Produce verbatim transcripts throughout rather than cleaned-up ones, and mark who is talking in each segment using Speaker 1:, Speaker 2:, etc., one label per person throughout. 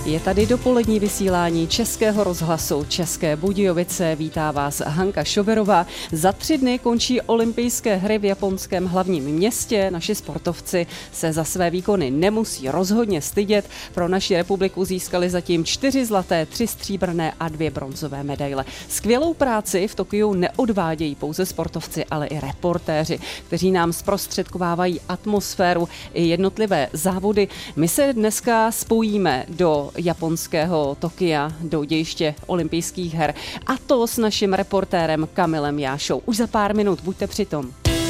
Speaker 1: Je tady dopolední vysílání Českého rozhlasu České Budějovice. Vítá vás Hanka Šoberová. Za tři dny končí olympijské hry v japonském hlavním městě. Naši sportovci se za své výkony nemusí rozhodně stydět. Pro naši republiku získali zatím čtyři zlaté, tři stříbrné a dvě bronzové medaile. Skvělou práci v Tokiu neodvádějí pouze sportovci, ale i reportéři, kteří nám zprostředkovávají atmosféru i jednotlivé závody. My se dneska spojíme do japonského Tokia, do dějiště olympijských her, a to s naším reportérem Kamilem Jášou. Už za pár minut, buďte přitom.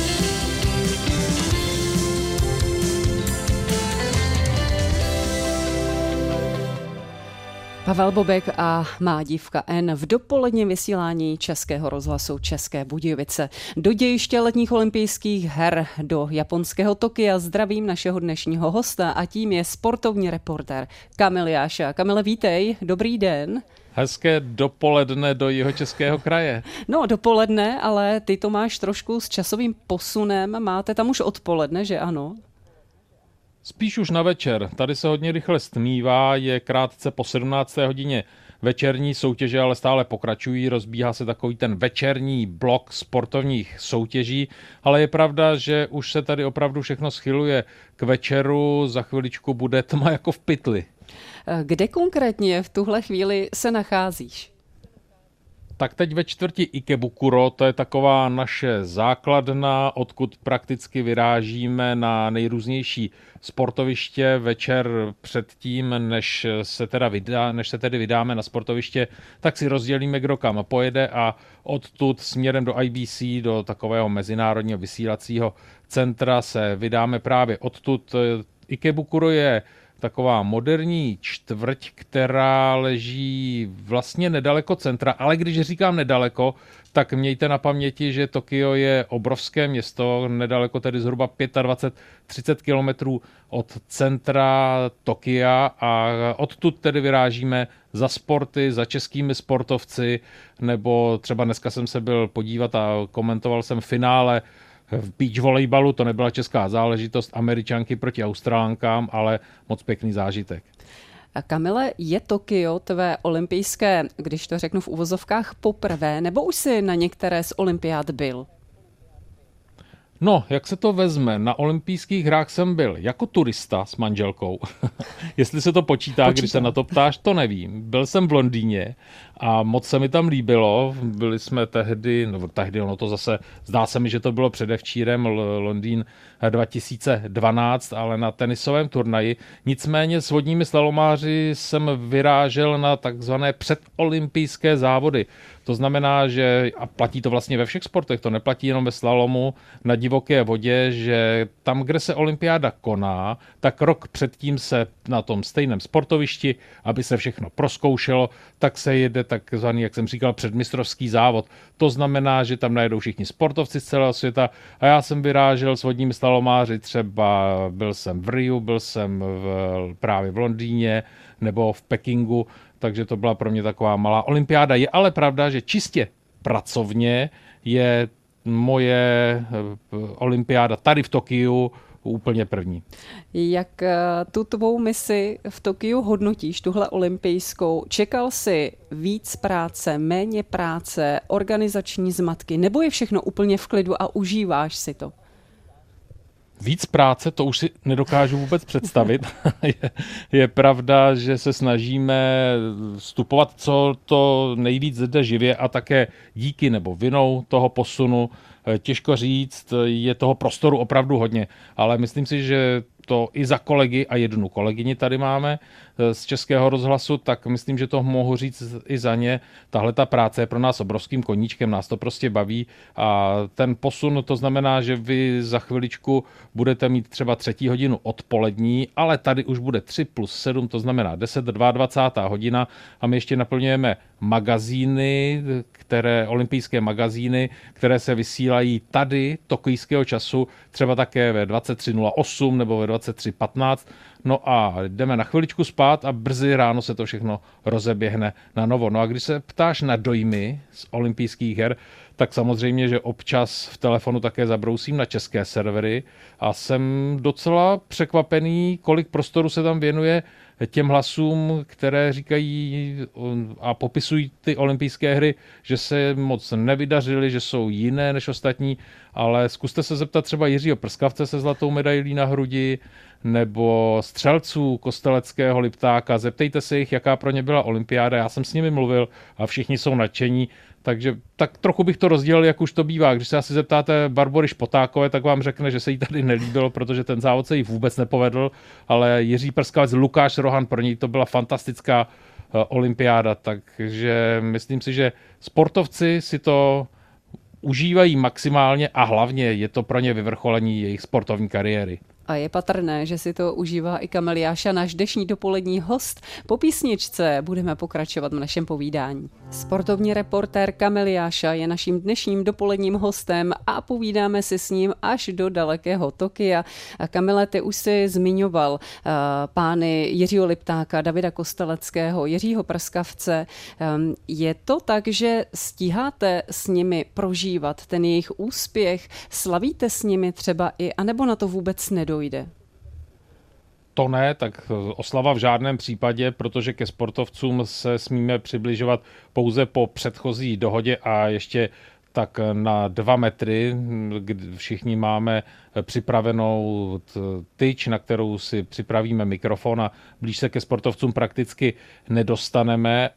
Speaker 1: Pavel Bobek a má dívka N v dopoledním vysílání Českého rozhlasu České Budějovice. Do dějiště letních olympijských her do japonského Tokia zdravím našeho dnešního hosta a tím je sportovní reportér Kamil Jáša. Kamile, vítej, dobrý den.
Speaker 2: Hezké dopoledne do Jihočeského kraje.
Speaker 1: No, dopoledne, ale ty to máš trošku s časovým posunem. Máte tam už odpoledne, že ano?
Speaker 2: Spíš už na večer. Tady se hodně rychle stmívá, je krátce po sedmnácté hodině večerní soutěže, ale stále pokračují. Rozbíhá se takový ten večerní blok sportovních soutěží, ale je pravda, že už se tady opravdu všechno schyluje k večeru. Za chviličku bude tma jako v pytli.
Speaker 1: Kde konkrétně v tuhle chvíli se nacházíš?
Speaker 2: Tak teď ve čtvrti Ikebukuro, to je taková naše základna, odkud prakticky vyrážíme na nejrůznější sportoviště večer předtím, než se, teda vydá, než se tedy vydáme na sportoviště, tak si rozdělíme, kdo kam pojede a odtud směrem do I B C, do takového mezinárodního vysílacího centra se vydáme právě odtud. Ikebukuro je taková moderní čtvrť, která leží vlastně nedaleko centra, ale když říkám nedaleko, tak mějte na paměti, že Tokio je obrovské město, nedaleko tedy zhruba dvacet pět třicet kilometrů od centra Tokia a odtud tedy vyrážíme za sporty, za českými sportovci, nebo třeba dneska jsem se byl podívat a komentoval jsem finále v beach volejbalu, to nebyla česká záležitost, Američanky proti Australánkám, ale moc pěkný zážitek.
Speaker 1: A Kamile, je Tokio tvé olympijské, když to řeknu v uvozovkách, poprvé, nebo už jsi na některé z olympiád byl?
Speaker 2: No, jak se to vezme, na olympijských hrách jsem byl jako turista s manželkou. Jestli se to počítá, počítá, když se na to ptáš, to nevím. Byl jsem v Londýně a moc se mi tam líbilo. Byli jsme tehdy, no tehdy ono to zase, zdá se mi, že to bylo předevčírem, Londýn dva tisíce dvanáct, ale na tenisovém turnaji. Nicméně s vodními slalomáři jsem vyrážel na takzvané předolympijské závody. To znamená, že, a platí to vlastně ve všech sportech, to neplatí jenom ve slalomu na divoké vodě, že tam, kde se olympiáda koná, tak rok předtím se na tom stejném sportovišti, aby se všechno prozkoušelo, tak se jede takzvaný, jak jsem říkal, předmistrovský závod. To znamená, že tam najedou všichni sportovci z celého světa a já jsem vyrážel s vodními slalomáři, třeba byl jsem v Riu, byl jsem v, právě v Londýně nebo v Pekingu, takže to byla pro mě taková malá olympiáda. Je ale pravda, že čistě pracovně je moje olympiáda tady v Tokiu úplně první.
Speaker 1: Jak tu tvou misi v Tokiu hodnotíš, tuhle olympijskou? Čekal jsi víc práce, méně práce, organizační zmatky, nebo je všechno úplně v klidu a užíváš si to?
Speaker 2: Víc práce, to už si nedokážu vůbec představit. je, je pravda, že se snažíme vstupovat co to nejvíc zde živě a také díky nebo vinou toho posunu. Těžko říct, je toho prostoru opravdu hodně, ale myslím si, že to i za kolegy a jednu kolegyni tady máme z Českého rozhlasu, tak myslím, že to mohu říct i za ně. Tahle ta práce je pro nás obrovským koníčkem, nás to prostě baví a ten posun, to znamená, že vy za chviličku budete mít třeba třetí hodinu odpolední, ale tady už bude tři plus sedm, to znamená deset, dvacátá druhá hodina a my ještě naplňujeme magazíny, které, olympijské magazíny, které se vysílají tady tokijského času, třeba také ve dvacet tři nula osm nebo ve dvacet tři patnáct. No a jdeme na chviličku spát a brzy ráno se to všechno rozeběhne na novo. No a když se ptáš na dojmy z olympijských her, tak samozřejmě, že občas v telefonu také zabrousím na české servery a jsem docela překvapený, kolik prostoru se tam věnuje těm hlasům, které říkají a popisují ty olympijské hry, že se moc nevydařily, že jsou jiné než ostatní, ale zkuste se zeptat třeba Jiřího Prskavce se zlatou medailí na hrudi, nebo střelců Kosteleckého, Liptáka. Zeptejte se jich, jaká pro ně byla olympiáda. Já jsem s nimi mluvil a všichni jsou nadšení. Takže tak trochu bych to rozdělil, jak už to bývá. Když se asi zeptáte Barbory Špotákové, tak vám řekne, že se jí tady nelíbilo, protože ten závod se jí vůbec nepovedl, ale Jiří Prskavec, Lukáš Rohan, pro ní to byla fantastická uh, olympiáda. Takže myslím si, že sportovci si to užívají maximálně a hlavně je to pro ně vyvrcholení jejich sportovní kariéry.
Speaker 1: A je patrné, že si to užívá i Kamil Jáša, náš dnešní dopolední host. Po písničce budeme pokračovat v našem povídání. Sportovní reportér Kamil Jáša je naším dnešním dopoledním hostem a povídáme si s ním až do dalekého Tokia. A Kamile, ty už si zmiňoval uh, pány Jiřího Liptáka, Davida Kosteleckého, Jiřího Prskavce. Um, je to tak, že stíháte s nimi prožívat ten jejich úspěch? Slavíte s nimi třeba i, anebo na to vůbec nedojde? Jde.
Speaker 2: To ne, tak oslava v žádném případě, protože ke sportovcům se smíme přibližovat pouze po předchozí dohodě a ještě tak na dva metry, kdy všichni máme připravenou tyč, na kterou si připravíme mikrofon a blíž se ke sportovcům prakticky nedostaneme,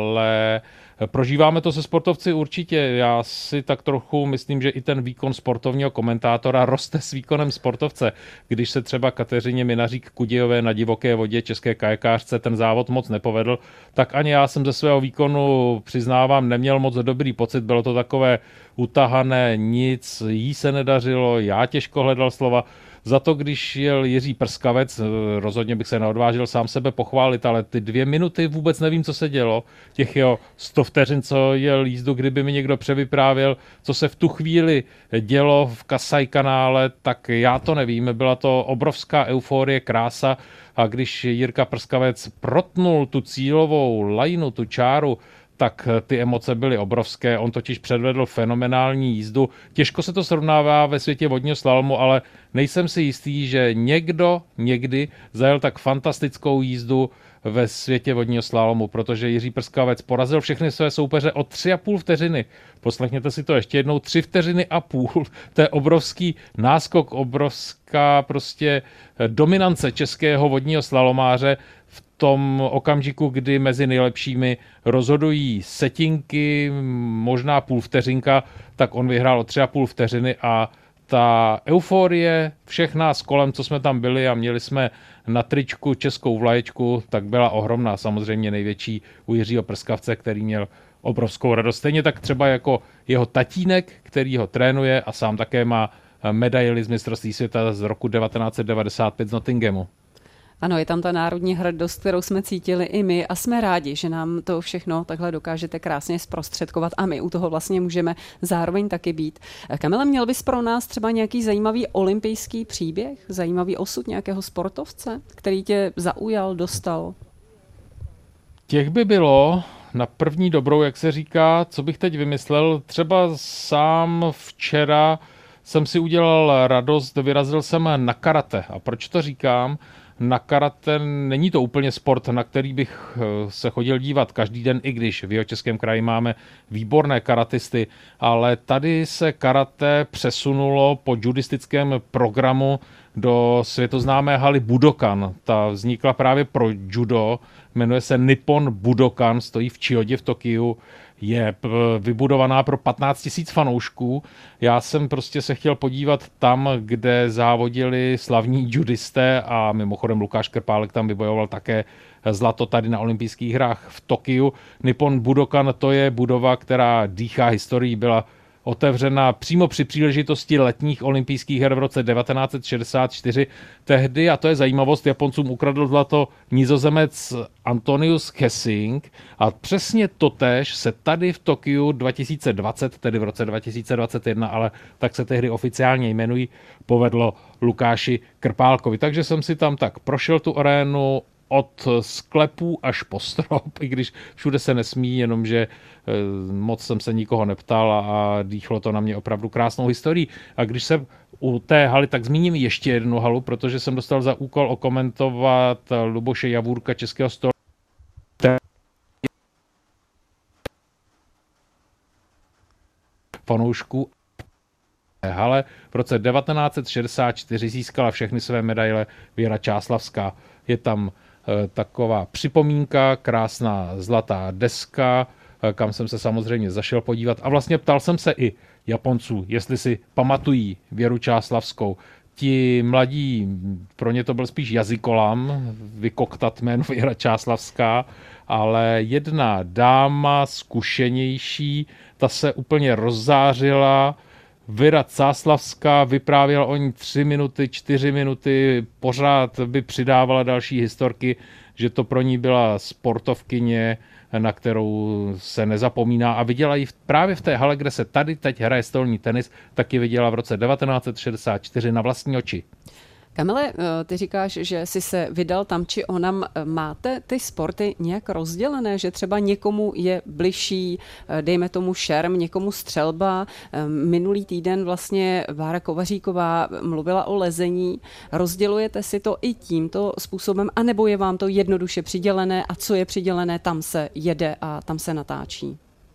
Speaker 2: ale prožíváme to se sportovci určitě. Já si tak trochu myslím, že i ten výkon sportovního komentátora roste s výkonem sportovce. Když se třeba Kateřině Minařík Kudějové na divoké vodě české kajakářce ten závod moc nepovedl, tak ani já jsem ze svého výkonu, přiznávám, neměl moc dobrý pocit. Bylo to takové utahané, nic, jí se nedařilo, já těžko hledal slova. Za to, když jel Jiří Prskavec, rozhodně bych se neodvážil sám sebe pochválit, ale ty dvě minuty vůbec nevím, co se dělo. Těch jeho sto vteřin, co jel jízdu, kdyby mi někdo převyprávěl, co se v tu chvíli dělo v Kasaj kanále, tak já to nevím. Byla to obrovská euforie, krása a když Jirka Prskavec protnul tu cílovou lajnu, tu čáru, tak ty emoce byly obrovské. On totiž předvedl fenomenální jízdu. Těžko se to srovnává ve světě vodního slalomu, ale nejsem si jistý, že někdo někdy zajel tak fantastickou jízdu ve světě vodního slalomu, protože Jiří Prskavec porazil všechny své soupeře o tři a půl vteřiny. Poslechněte si to ještě jednou, tři vteřiny a půl. To je obrovský náskok, obrovská prostě dominance českého vodního slalomáře v tom okamžiku, kdy mezi nejlepšími rozhodují setinky, možná půl vteřinka, tak on vyhrál o tři a půl vteřiny a ta euforie všech nás kolem, co jsme tam byli a měli jsme na tričku českou vlaječku, tak byla ohromná. Samozřejmě největší u Jiřího Prskavce, který měl obrovskou radost. Stejně tak třeba jako jeho tatínek, který ho trénuje a sám také má medaili z mistrovství světa z roku devatenáct set devadesát pět z Nottinghamu.
Speaker 1: Ano, je tam ta národní hrdost, kterou jsme cítili i my a jsme rádi, že nám to všechno takhle dokážete krásně zprostředkovat a my u toho vlastně můžeme zároveň taky být. Kamile, měl bys pro nás třeba nějaký zajímavý olympijský příběh, zajímavý osud nějakého sportovce, který tě zaujal, dostal?
Speaker 2: Těch by bylo na první dobrou, jak se říká, co bych teď vymyslel. Třeba sám včera jsem si udělal radost, vyrazil jsem na karate. A proč to říkám? Na karate není to úplně sport, na který bych se chodil dívat každý den, i když v Jihočeském kraji máme výborné karatisty, ale tady se karate přesunulo po judistickém programu do světoznámé haly Budokan. Ta vznikla právě pro judo, jmenuje se Nippon Budokan, stojí v Chiodě v Tokiu, je vybudovaná pro patnáct tisíc fanoušků. Já jsem prostě se chtěl podívat tam, kde závodili slavní judisté a mimochodem Lukáš Krpálek tam vybojoval také zlato tady na olympijských hrách v Tokiu. Nippon Budokan, to je budova, která dýchá historií, byla otevřena přímo při příležitosti letních olympijských her v roce devatenáct set šedesát čtyři. Tehdy, a to je zajímavost, Japoncům ukradl zlato Nizozemec Antonius Hessing a přesně totéž se tady v Tokiu dva tisíce dvacet, tedy v roce dva tisíce dvacet jedna, ale tak se tehdy oficiálně jmenují, povedlo Lukáši Krpálkovi. Takže jsem si tam tak prošel tu arénu od sklepů až po strop, i když všude se nesmí, jenomže moc jsem se nikoho neptal a dýchlo to na mě opravdu krásnou historii. A když se u té haly, tak zmíním ještě jednu halu, protože jsem dostal za úkol okomentovat Luboše Javůrka, českého stolu. Fanoušku hale v roce devatenáct set šedesát čtyři získala všechny své medaile Věra Čáslavská. Je tam e, taková připomínka, krásná zlatá deska, e, kam jsem se samozřejmě zašel podívat. A vlastně ptal jsem se i Japonců, jestli si pamatují Věru Čáslavskou. Ti mladí, pro ně to byl spíš jazykolam, vykoktat jméno Věra Čáslavská, ale jedna dáma zkušenější, ta se úplně rozzářila. Věra Čáslavská vyprávěla o ní tři minuty, čtyři minuty, pořád by přidávala další historky, že to pro ní byla sportovkyně, na kterou se nezapomíná a viděla ji právě v té hale, kde se tady teď hraje stolní tenis, taky viděla v roce devatenáct set šedesát čtyři na vlastní oči.
Speaker 1: Kamile, ty říkáš, že jsi se vydal tam či onam. Máte ty sporty nějak rozdělené, že třeba někomu je bližší, dejme tomu šerm, někomu střelba. Minulý týden vlastně Bára Kovaříková mluvila o lezení. Rozdělujete si to i tímto způsobem, anebo je vám to jednoduše přidělené a co je přidělené, tam se jede a tam se natáčí?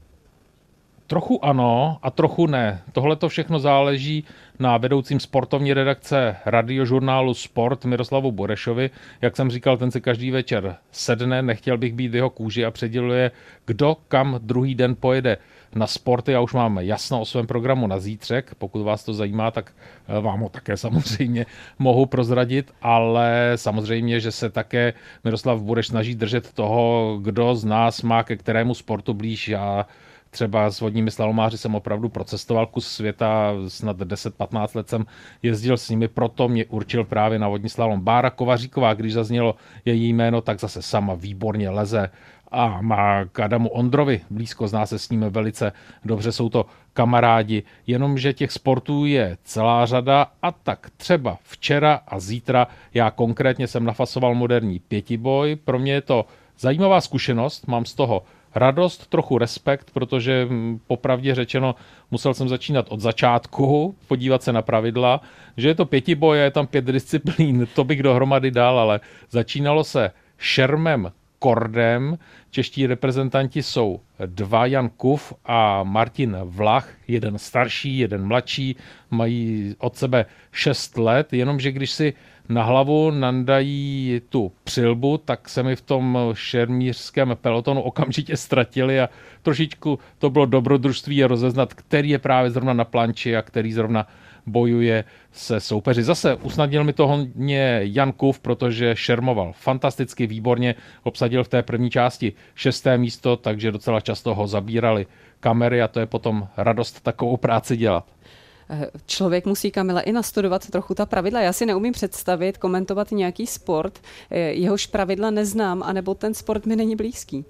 Speaker 2: Trochu ano a trochu ne. Tohle to všechno záleží na vedoucím sportovní redakce radiožurnálu Sport Miroslavu Burešovi. Jak jsem říkal, ten si každý večer sedne, nechtěl bych být v jeho kůži a předěluje, kdo kam druhý den pojede na sporty. Já už mám jasno o svém programu na zítřek. Pokud vás to zajímá, tak vám ho také samozřejmě mohu prozradit, ale samozřejmě, že se také Miroslav Bureš snaží držet toho, kdo z nás má ke kterému sportu blíž. Já třeba s vodními slalomáři jsem opravdu procestoval kus světa, snad deset patnáct let jsem jezdil s nimi, proto mě určil právě na vodní slalom. Bára Kovaříková, když zaznělo její jméno, tak zase sama výborně leze a má k Adamu Ondrovi blízko, zná se s ním velice dobře, jsou to kamarádi, jenomže těch sportů je celá řada a tak třeba včera a zítra já konkrétně jsem nafasoval moderní pětiboj. Pro mě je to zajímavá zkušenost, mám z toho radost, trochu respekt, protože popravdě řečeno musel jsem začínat od začátku, podívat se na pravidla, že je to pětiboj, je tam pět disciplín, to bych dohromady dal, ale začínalo se šermem, kordem. Čeští reprezentanti jsou dva, Jan Kuf a Martin Vlach, jeden starší, jeden mladší, mají od sebe šest let, jenomže když si na hlavu nandají tu přilbu, tak se mi v tom šermířském pelotonu okamžitě ztratili a trošičku to bylo dobrodružství rozeznat, který je právě zrovna na planči a který zrovna bojuje se soupeři. Zase usnadnil mi to hodně Jan Kuf, protože šermoval fantasticky, výborně, obsadil v té první části šesté místo, takže docela často ho zabírali kamery a to je potom radost takovou práci dělat.
Speaker 1: Člověk musí, Kamile, i nastudovat trochu ta pravidla. Já si neumím představit, komentovat nějaký sport, jehož pravidla neznám, anebo ten sport mi není blízký.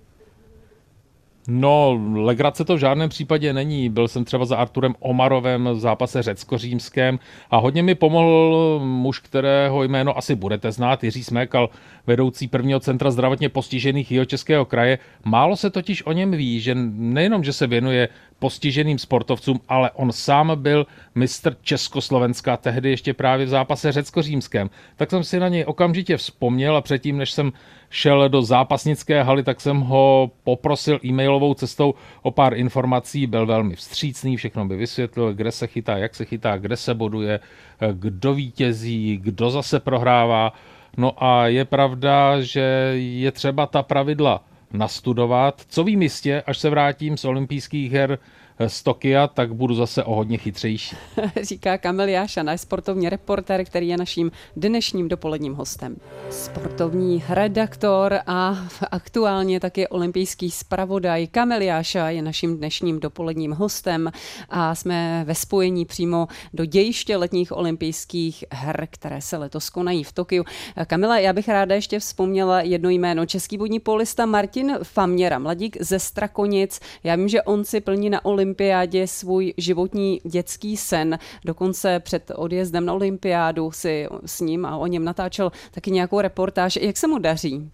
Speaker 2: No, legrace to v žádném případě není. Byl jsem třeba za Arturem Omarovem v zápase řecko-římském a hodně mi pomohl muž, kterého jméno asi budete znát, Jiří Smékal, vedoucí prvního centra zdravotně postižených Jihočeského kraje. Málo se totiž o něm ví, že nejenom, že se věnuje postiženým sportovcům, ale on sám byl mistr Československa, tehdy ještě právě v zápase řecko-římském. Tak jsem si na něj okamžitě vzpomněl a předtím, než jsem šel do zápasnické haly, tak jsem ho poprosil e-mailovou cestou o pár informací, byl velmi vstřícný, všechno by vysvětlil, kde se chytá, jak se chytá, kde se boduje, kdo vítězí, kdo zase prohrává. No a je pravda, že je třeba ta pravidla nastudovat. Co vím jistě, až se vrátím z olympijských her z Tokia, tak budu zase o hodně chytřejší.
Speaker 1: Říká Kamil Jáša, náš sportovní reportér, který je naším dnešním dopoledním hostem. Sportovní redaktor a aktuálně taky olympijský zpravodaj Kamil Jáša je naším dnešním dopoledním hostem a jsme ve spojení přímo do dějiště letních olympijských her, které se letos konají v Tokiu. Kamila, já bych ráda ještě vzpomněla jedno jméno. Český vodní polista Martin Faměra, mladík ze Strakonic. Já vím, že on si plní na olympii olympiádě svůj životní dětský sen. Dokonce před odjezdem na olympiádu si s ním a o něm natáčel taky nějakou reportáž. Jak se mu daří?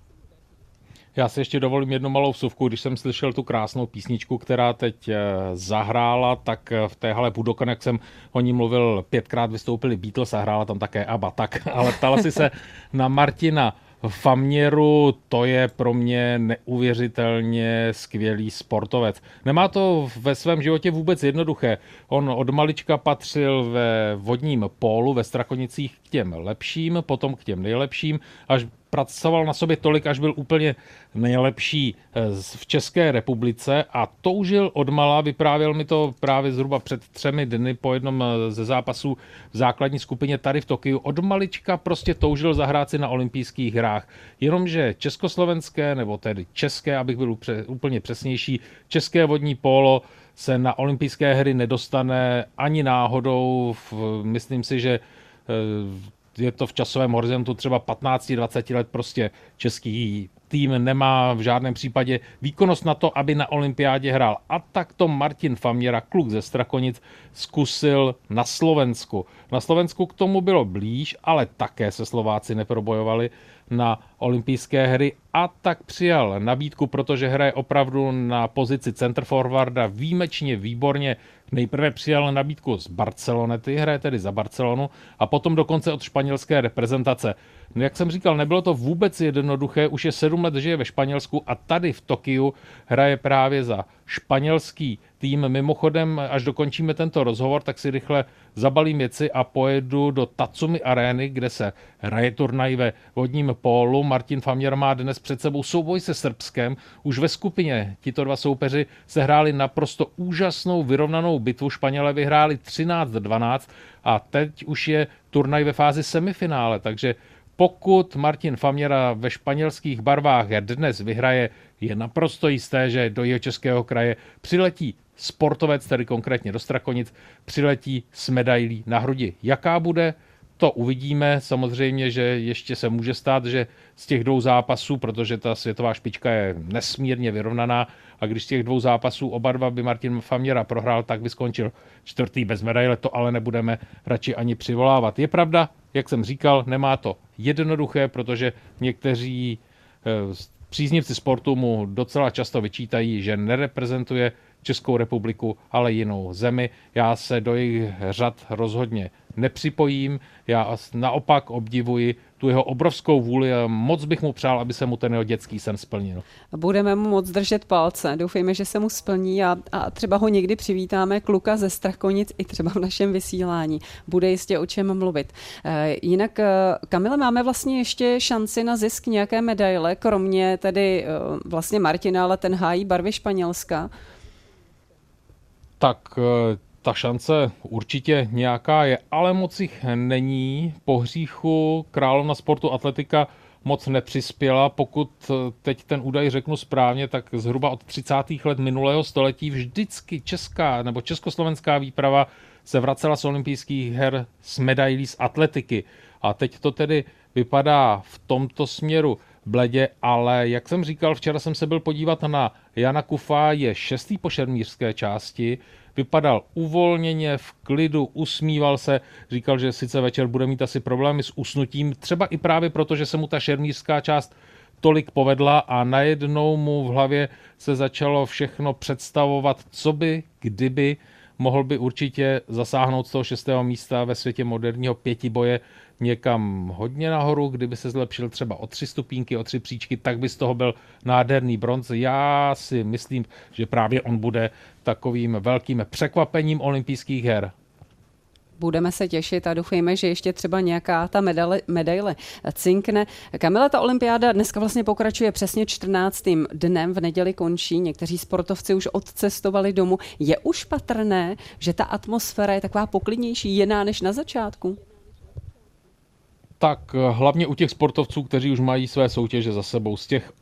Speaker 2: Já si ještě dovolím jednu malou vsuvku. Když jsem slyšel tu krásnou písničku, která teď zahrála, tak v té hale Budokan, jak jsem o ní mluvil, pětkrát vystoupili Beatles a hrála tam také ABBA. Tak, ale ptala si se na Martina Faměru, to je pro mě neuvěřitelně skvělý sportovec. Nemá to ve svém životě vůbec jednoduché. On od malička patřil ve vodním pólu ve Strakonicích k těm lepším, potom k těm nejlepším, až pracoval na sobě tolik, až byl úplně nejlepší v České republice a toužil odmala, vyprávěl mi to právě zhruba před třemi dny po jednom ze zápasů v základní skupině tady v Tokiu. Od malička prostě toužil zahrát si na olympijských hrách. Jenomže československé, nebo tedy české, abych byl úplně přesnější, české vodní pólo se na olympijské hry nedostane ani náhodou. Myslím si, že je to v časovém horizontu třeba patnáct dvacet let, prostě český tým nemá v žádném případě výkonnost na to, aby na olympiádě hrál. A tak to Martin Faměra, kluk ze Strakonic, zkusil na Slovensku. Na Slovensku k tomu bylo blíž, ale také se Slováci neprobojovali na olympijské hry a tak přijal nabídku, protože hraje opravdu na pozici centerforwarda výjimečně výborně. Nejprve přijal nabídku z Barcelonety, hraje tedy za Barcelonu a potom dokonce od španělské reprezentace. Jak jsem říkal, nebylo to vůbec jednoduché, už je sedm let žije ve Španělsku a tady v Tokiu hraje právě za španělský tým. Mimochodem, až dokončíme tento rozhovor, tak si rychle zabalím věci a pojedu do Tatsumi arény, kde se hraje turnaj ve vodním pólu. Martin Faměr má dnes před sebou souboj se Srbskem. Už ve skupině tito dva soupeři se hráli naprosto úžasnou vyrovnanou bitvu. Španělé vyhráli třináct dvanáct a teď už je turnaj ve fázi semifinále, takže pokud Martin Faměra ve španělských barvách dnes vyhraje, je naprosto jisté, že do jeho českého kraje přiletí sportovec, tedy konkrétně do Strakonic, přiletí s medailí na hrudi. Jaká bude, to uvidíme. Samozřejmě, že ještě se může stát, že z těch dvou zápasů, protože ta světová špička je nesmírně vyrovnaná a když z těch dvou zápasů oba dva by Martin Faměra prohrál, tak by skončil čtvrtý bez medaile, to ale nebudeme radši ani přivolávat. Je pravda, jak jsem říkal, nemá to jednoduché, protože někteří příznivci sportu mu docela často vyčítají, že nereprezentuje Českou republiku, ale jinou zemi. Já se do jejich řad rozhodně nepřipojím. Já naopak obdivuji tu jeho obrovskou vůli a moc bych mu přál, aby se mu ten jeho dětský sen splnil.
Speaker 1: Budeme mu moc držet palce. Doufejme, že se mu splní a, a třeba ho někdy přivítáme, kluka ze Strakonic, i třeba v našem vysílání. Bude jistě o čem mluvit. E, jinak, Kamile, máme vlastně ještě šanci na zisk nějaké medaile, kromě tedy vlastně Martina, ale ten hájí barvy Španělska.
Speaker 2: Tak ta šance určitě nějaká je, ale moc jich není. Po hříchu královna sportu atletika moc nepřispěla. Pokud teď ten údaj řeknu správně, tak zhruba od třicátých let minulého století vždycky česká nebo československá výprava se vracela z olympijských her s medailí z atletiky. A teď to tedy vypadá v tomto směru bledě, ale jak jsem říkal, včera jsem se byl podívat na Jana Kufa, je šestý po šermířské části, vypadal uvolněně, v klidu, usmíval se, říkal, že sice večer bude mít asi problémy s usnutím, třeba i právě proto, že se mu ta šermířská část tolik povedla a najednou mu v hlavě se začalo všechno představovat, co by, kdyby, mohl by určitě zasáhnout z toho šestého místa ve světě moderního pětiboje někam hodně nahoru, kdyby se zlepšil třeba o tři stupínky, o tři příčky, tak by z toho byl nádherný bronz. Já si myslím, že právě on bude takovým velkým překvapením olympijských her.
Speaker 1: Budeme se těšit a doufejme, že ještě třeba nějaká ta medaile, medaile cinkne. Kamila, ta olympiáda dneska vlastně pokračuje přesně čtrnáctým dnem, v neděli končí, někteří sportovci už odcestovali domů. Je už patrné, že ta atmosféra je taková poklidnější, jiná než na začátku?
Speaker 2: Tak hlavně u těch sportovců, kteří už mají své soutěže za sebou. Z těch, o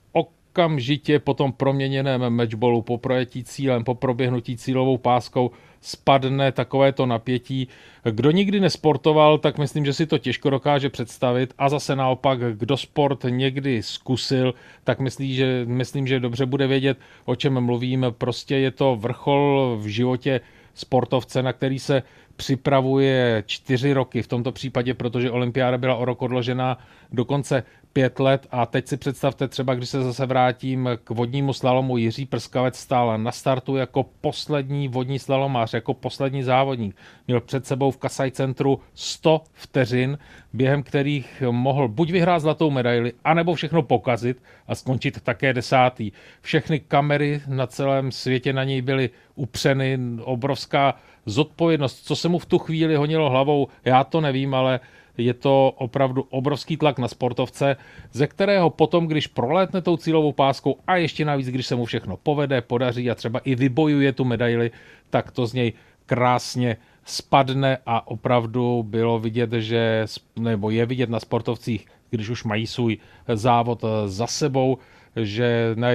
Speaker 2: okamžitě po tom proměněném matchballu, po projetí cílem, po proběhnutí cílovou páskou spadne takovéto napětí. Kdo nikdy nesportoval, tak myslím, že si to těžko dokáže představit a zase naopak, kdo sport někdy zkusil, tak myslí, že, myslím, že dobře bude vědět, o čem mluvím. Prostě je to vrchol v životě sportovce, na který se připravuje čtyři roky v tomto případě, protože olympiáda byla o rok odložená dokonce pět let a teď si představte třeba, když se zase vrátím k vodnímu slalomu, Jiří Prskavec stál na startu jako poslední vodní slalomář, jako poslední závodník. Měl před sebou v Kasaj centru sto vteřin, během kterých mohl buď vyhrát zlatou medaili, anebo všechno pokazit a skončit také desátý. Všechny kamery na celém světě na něj byly upřeny, obrovská zodpovědnost, co se mu v tu chvíli honilo hlavou, já to nevím, ale je to opravdu obrovský tlak na sportovce, ze kterého potom, když prolétne tou cílovou páskou a ještě navíc, když se mu všechno povede, podaří a třeba i vybojuje tu medaili, tak to z něj krásně spadne a opravdu bylo vidět, že, nebo je vidět na sportovcích, když už mají svůj závod za sebou, že na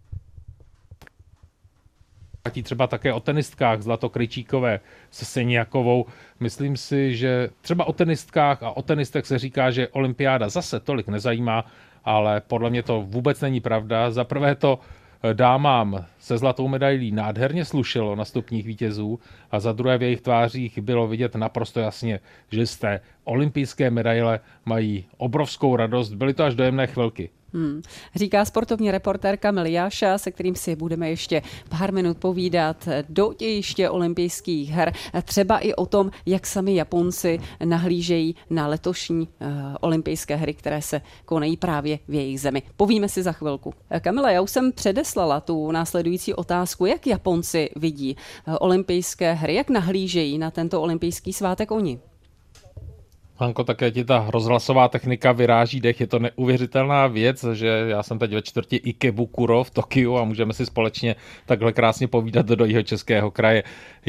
Speaker 2: třeba také o tenistkách Zlato Krejčíkové se Seňákovou. Myslím si, že třeba o tenistkách a o tenistech se říká, že olympiáda zase tolik nezajímá, ale podle mě to vůbec není pravda. Za prvé to dámám se zlatou medailí nádherně slušelo na stupních vítězů a za druhé v jejich tvářích bylo vidět naprosto jasně, že z té olympijské medaile mají obrovskou radost. Byly to až dojemné chvilky.
Speaker 1: Hmm. Říká sportovní reportér Kamil Jáša, se kterým si budeme ještě pár minut povídat do dějiště olympijských her. Třeba i o tom, jak sami Japonci nahlížejí na letošní uh, olympijské hry, které se konají právě v jejich zemi. Povíme si za chvilku. Kamile, já už jsem předeslala tu následující otázku, jak Japonci vidí uh, olympijské hry, jak nahlížejí na tento olympijský svátek oni.
Speaker 2: Hanko, také ti ta rozhlasová technika vyráží dech, je to neuvěřitelná věc, že já jsem teď ve čtvrti Ikebukuro v Tokiu a můžeme si společně takhle krásně povídat do Jihočeského kraje.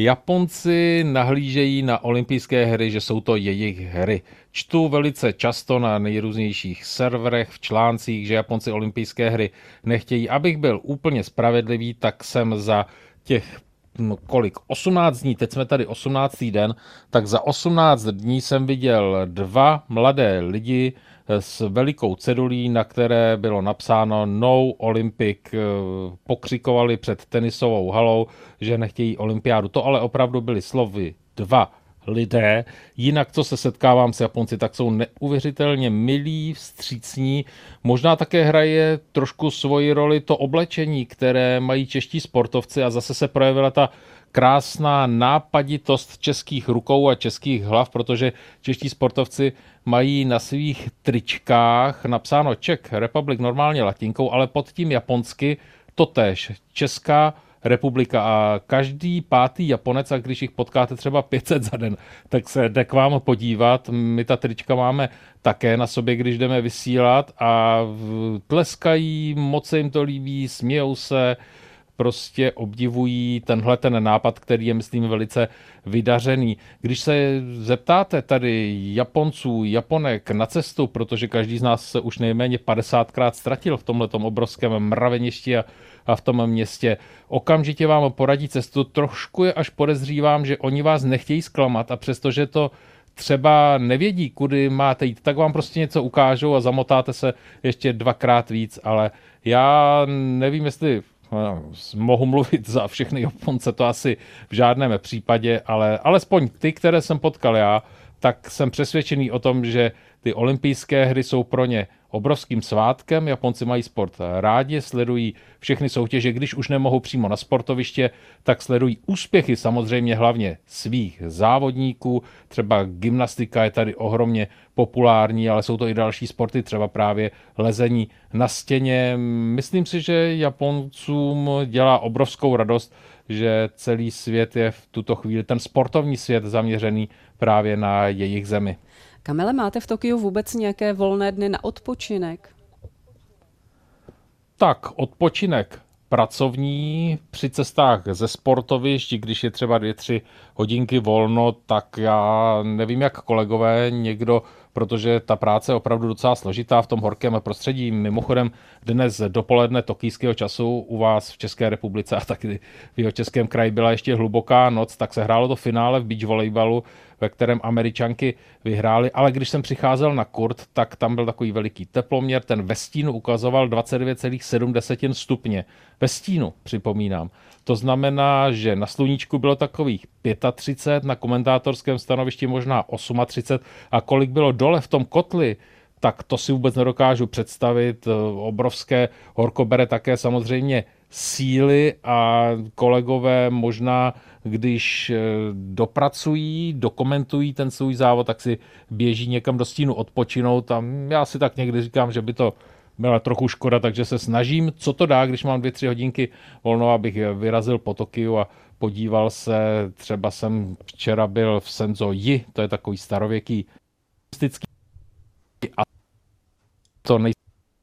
Speaker 2: Japonci nahlížejí na olympijské hry, že jsou to jejich hry. Čtu velice často na nejrůznějších serverech, v článcích, že Japonci olympijské hry nechtějí. Abych byl úplně spravedlivý, tak jsem za těch no kolik, osmnáct dní, teď jsme tady osmnáctý den, tak za osmnáct dní jsem viděl dva mladé lidi s velikou cedulí, na které bylo napsáno No Olympic, pokřikovali před tenisovou halou, že nechtějí olympiádu. To ale opravdu byly slovy dva lidé. Jinak, co se setkávám s Japonci, tak jsou neuvěřitelně milí, vstřícní. Možná také hraje trošku svoji roli to oblečení, které mají čeští sportovci a zase se projevila ta krásná nápaditost českých rukou a českých hlav, protože čeští sportovci mají na svých tričkách napsáno Czech Republic normálně latinkou, ale pod tím japonsky totéž Česká republika a každý pátý Japonec, a když jich potkáte třeba pět set za den, tak se jde k vám podívat. My ta trička máme také na sobě, když jdeme vysílat a tleskají, moc se jim to líbí, smějou se, prostě obdivují tenhle ten nápad, který je, myslím, velice vydařený. Když se zeptáte tady Japonců, Japonek na cestu, protože každý z nás se už nejméně padesátkrát ztratil v tomhletom obrovském mraveništi a, a v tom městě, okamžitě vám poradí cestu. Trošku je až podezřívám, že oni vás nechtějí zklamat a přestože to třeba nevědí, kudy máte jít, tak vám prostě něco ukážou a zamotáte se ještě dvakrát víc, ale já nevím, jestli mohu mluvit za všechny Japonce, to asi v žádném případě, ale alespoň ty, které jsem potkal já, tak jsem přesvědčený o tom, že ty olympijské hry jsou pro ně obrovským svátkem. Japonci mají sport rádi, sledují všechny soutěže, když už nemohou přímo na sportoviště, tak sledují úspěchy samozřejmě hlavně svých závodníků. Třeba gymnastika je tady ohromně populární, ale jsou to i další sporty, třeba právě lezení na stěně. Myslím si, že Japoncům dělá obrovskou radost, že celý svět je v tuto chvíli, ten sportovní svět, zaměřený právě na jejich zemi.
Speaker 1: Kamile, máte v Tokiu vůbec nějaké volné dny na odpočinek?
Speaker 2: Tak, odpočinek pracovní při cestách ze sportovišť, když je třeba dvě, tři hodinky volno, tak já nevím jak kolegové, někdo protože ta práce je opravdu docela složitá v tom horkém prostředí. Mimochodem dnes dopoledne tokijského času u vás v České republice a taky v jeho českém kraji byla ještě hluboká noc, tak se hrálo to finále v beach volejbalu, ve kterém Američanky vyhrály, ale když jsem přicházel na kurt, tak tam byl takový veliký teploměr, ten ve stínu ukazoval dvacet devět celá sedm stupně. Ve stínu, připomínám. To znamená, že na sluníčku bylo takových třicet pět, na komentátorském stanovišti možná třicet osm a kolik bylo dole v tom kotli, tak to si vůbec nedokážu představit. Obrovské horko bere také samozřejmě síly a kolegové možná, když dopracují, dokumentují ten svůj závod, tak si běží někam do stínu odpočinout a já si tak někdy říkám, že by to byla trochu škoda, takže se snažím, co to dá, když mám dvě, tři hodinky volno, abych vyrazil po Tokiu a podíval se, třeba jsem včera byl v Senzo-ji, to je takový starověký mystický a to nej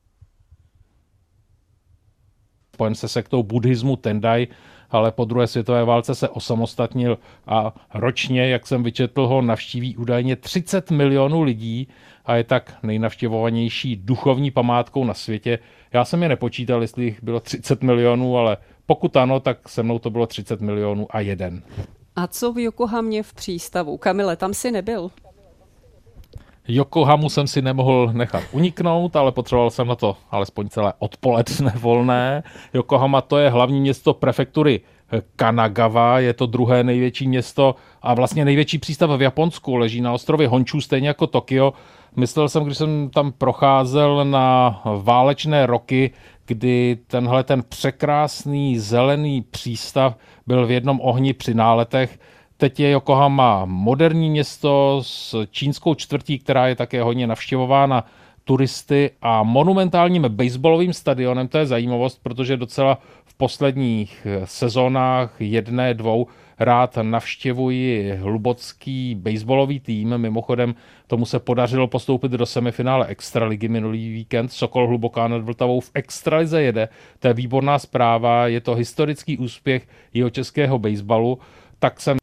Speaker 2: spojen se sektou buddhismu Tendai, ale po druhé světové válce se osamostatnil a ročně, jak jsem vyčetl, ho navštíví údajně třicet milionů lidí a je tak nejnavštěvovanější duchovní památkou na světě. Já jsem je nepočítal, jestli jich bylo třicet milionů, ale pokud ano, tak se mnou to bylo třicet milionů a jeden.
Speaker 1: A co v Yokohamě v přístavu? Kamile, tam jsi nebyl?
Speaker 2: Yokohamu jsem si nemohl nechat uniknout, ale potřeboval jsem na to alespoň celé odpoledne volné. Yokohama to je hlavní město prefektury Kanagawa, je to druhé největší město a vlastně největší přístav v Japonsku, leží na ostrově Honshu, stejně jako Tokio. Myslel jsem, když jsem tam procházel na válečné roky, kdy tenhle ten překrásný zelený přístav byl v jednom ohni při náletech. Teď je Yokohama moderní město s čínskou čtvrtí, která je také hodně navštěvována turisty a monumentálním baseballovým stadionem. To je zajímavost, protože docela v posledních sezónách jedné, dvou rád navštěvuji hlubocký baseballový tým. Mimochodem tomu se podařilo postoupit do semifinále extraligy minulý víkend. Sokol Hluboká nad Vltavou v extralize jede. To je výborná zpráva, je to historický úspěch jihočeského baseballu. Tak jsem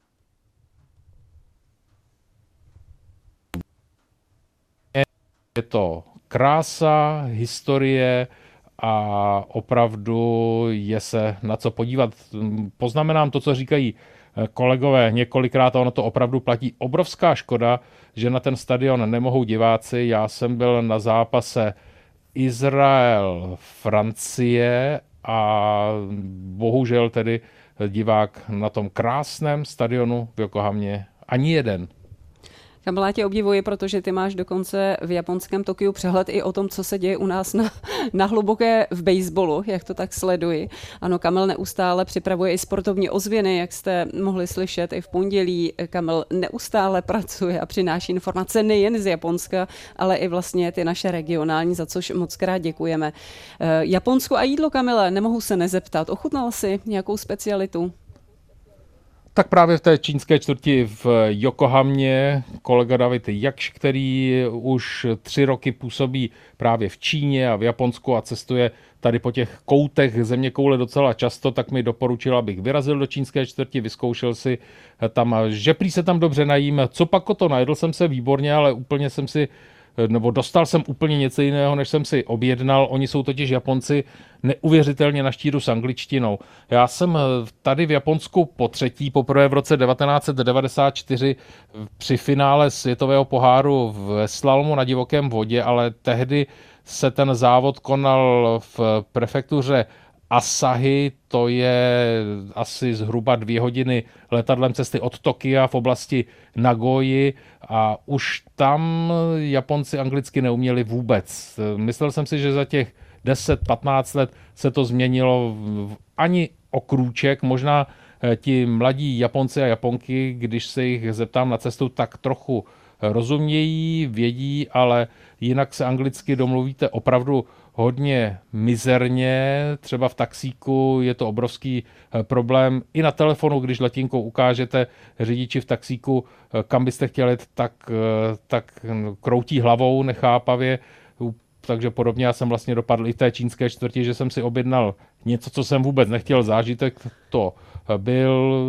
Speaker 2: je to krása, historie a opravdu je se na co podívat. Poznamenám to, co říkají kolegové několikrát a ono to opravdu platí. Obrovská škoda, že na ten stadion nemohou diváci. Já jsem byl na zápase Izrael-Francie a bohužel tedy divák na tom krásném stadionu v Yokohamě ani jeden.
Speaker 1: Kamila, tě obdivuji, protože ty máš dokonce v japonském Tokiu přehled i o tom, co se děje u nás na, na hluboké v baseballu, jak to tak sleduji. Ano, Kamil neustále připravuje i sportovní ozvěny, jak jste mohli slyšet i v pondělí. Kamil neustále pracuje a přináší informace nejen z Japonska, ale i vlastně ty naše regionální, za což moc krát děkujeme. Japonsko a jídlo, Kamile, nemohu se nezeptat. Ochutnal jsi nějakou specialitu?
Speaker 2: Tak právě v té čínské čtvrti v Yokohamě kolega David Jakš, který už tři roky působí právě v Číně a v Japonsku a cestuje tady po těch koutech zeměkoule docela často, tak mi doporučil, abych vyrazil do čínské čtvrti, vyzkoušel si tam, že prý se tam dobře najím. Co pak o to, najedl jsem se výborně, ale úplně jsem si nebo dostal jsem úplně něco jiného, než jsem si objednal. Oni jsou totiž Japonci neuvěřitelně na štíru s angličtinou. Já jsem tady v Japonsku po třetí, poprvé v roce devatenáct set devadesát čtyři při finále světového poháru v slalomu na divokém vodě, ale tehdy se ten závod konal v prefektuře Asahi, to je asi zhruba dvě hodiny letadlem cesty od Tokia v oblasti Nagoji a už tam Japonci anglicky neuměli vůbec. Myslel jsem si, že za těch deset patnáct let se to změnilo ani o krůček, možná ti mladí Japonci a Japonky, když se jich zeptám na cestu, tak trochu rozumějí, vědí, ale jinak se anglicky domluvíte opravdu hodně mizerně, třeba v taxíku je to obrovský problém. I na telefonu, když latinkou ukážete řidiči v taxíku, kam byste chtěli jet, tak, tak kroutí hlavou nechápavě. Takže podobně já jsem vlastně dopadl i v té čínské čtvrti, že jsem si objednal něco, co jsem vůbec nechtěl. Zážitek to byl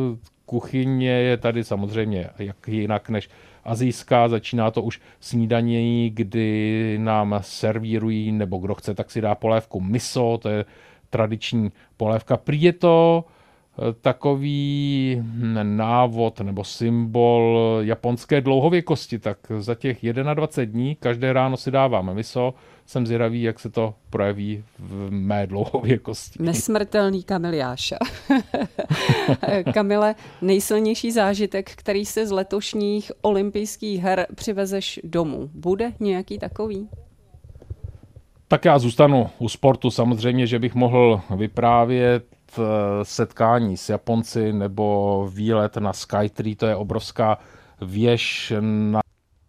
Speaker 2: kuchyně je tady samozřejmě jak jinak než asijská. Začíná to už snídaní, kdy nám servírují, nebo kdo chce, tak si dá polévku miso, to je tradiční polévka. Prý je to takový návod nebo symbol japonské dlouhověkosti, tak za těch dvacet jedna dní každé ráno si dávám miso. Jsem zvědavý, jak se to projeví v mé dlouhověkosti.
Speaker 1: Nesmrtelný Kamiliáša. Kamile, nejsilnější zážitek, který se z letošních olympijských her přivezeš domů. Bude nějaký takový?
Speaker 2: Tak já zůstanu u sportu. Samozřejmě, že bych mohl vyprávět setkání s Japonci nebo výlet na Skytree, to je obrovská věž na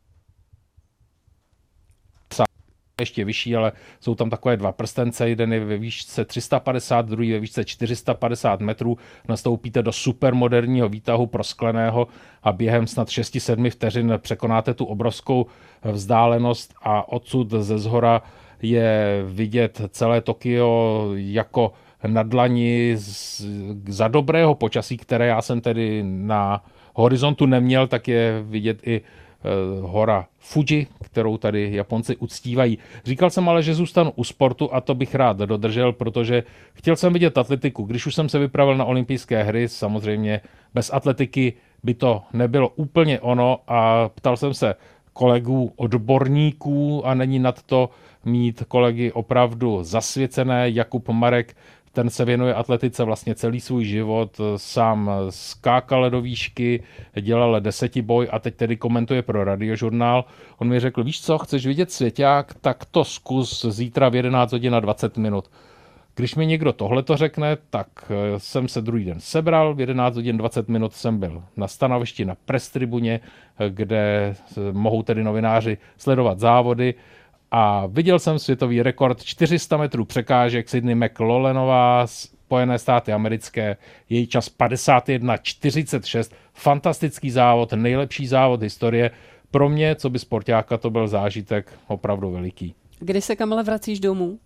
Speaker 2: ještě vyšší, ale jsou tam takové dva prstence, jeden je ve výšce tři sta padesát, druhý ve výšce čtyři sta padesát metrů, nastoupíte do supermoderního výtahu proskleného a během snad šest sedm vteřin překonáte tu obrovskou vzdálenost a odsud ze zhora je vidět celé Tokio jako na dlani za dobrého počasí, které já jsem tedy na horizontu neměl, tak je vidět i hora Fuji, kterou tady Japonci uctívají. Říkal jsem ale, že zůstanu u sportu a to bych rád dodržel, protože chtěl jsem vidět atletiku. Když už jsem se vypravil na olympijské hry, samozřejmě bez atletiky by to nebylo úplně ono a ptal jsem se kolegů odborníků a není nad to mít kolegy opravdu zasvěcené. Jakub Marek, ten se věnuje atletice vlastně celý svůj život, sám skákal do výšky, dělal desetiboj a teď tedy komentuje pro Radiožurnál. On mi řekl, víš co, chceš vidět svěťák, tak to zkus zítra v jedenáct hodin a dvacet minut. Když mi někdo tohleto řekne, tak jsem se druhý den sebral, v jedenáct hodin dvacet minut jsem byl na stanovišti na press tribuně, kde mohou tedy novináři sledovat závody. A viděl jsem světový rekord čtyři sta metrů překážek, Sydney McLaughlinová, Spojené státy americké, její čas padesát jedna čtyřicet šest, fantastický závod, nejlepší závod historie. Pro mě, co by sportáka, to byl zážitek opravdu veliký.
Speaker 1: Kdy se, Kamile, vracíš domů?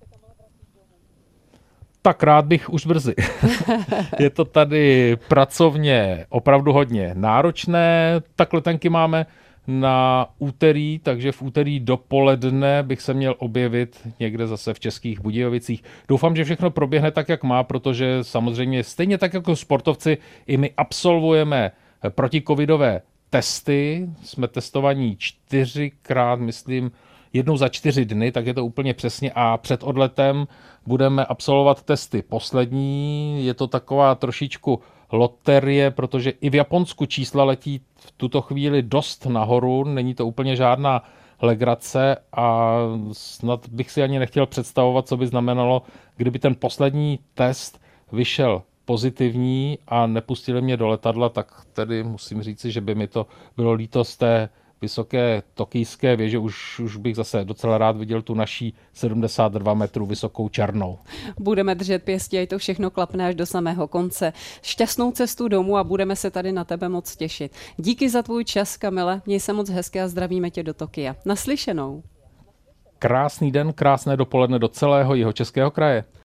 Speaker 2: Tak rád bych už brzy. Je to tady pracovně opravdu hodně náročné, tak letenky máme na úterý, takže v úterý dopoledne bych se měl objevit někde zase v Českých Budějovicích. Doufám, že všechno proběhne tak, jak má, protože samozřejmě stejně tak jako sportovci i my absolvujeme protikovidové testy. Jsme testovaní čtyřikrát, myslím, jednou za čtyři dny, tak je to úplně přesně a před odletem budeme absolvovat testy poslední. Je to taková trošičku loterie, protože i v Japonsku čísla letí v tuto chvíli dost nahoru, není to úplně žádná legrace a snad bych si ani nechtěl představovat, co by znamenalo, kdyby ten poslední test vyšel pozitivní a nepustili mě do letadla, tak tedy musím říci, že by mi to bylo líto z té vysoké tokijské věže, už, už bych zase docela rád viděl tu naší sedmdesát dva metrů vysokou černou.
Speaker 1: Budeme držet pěstí, ať to všechno klapne až do samého konce. Šťastnou cestu domů a budeme se tady na tebe moc těšit. Díky za tvůj čas, Kamile, měj se moc hezky a zdravíme tě do Tokia. Naslyšenou.
Speaker 2: Krásný den, krásné dopoledne do celého Jihočeského kraje.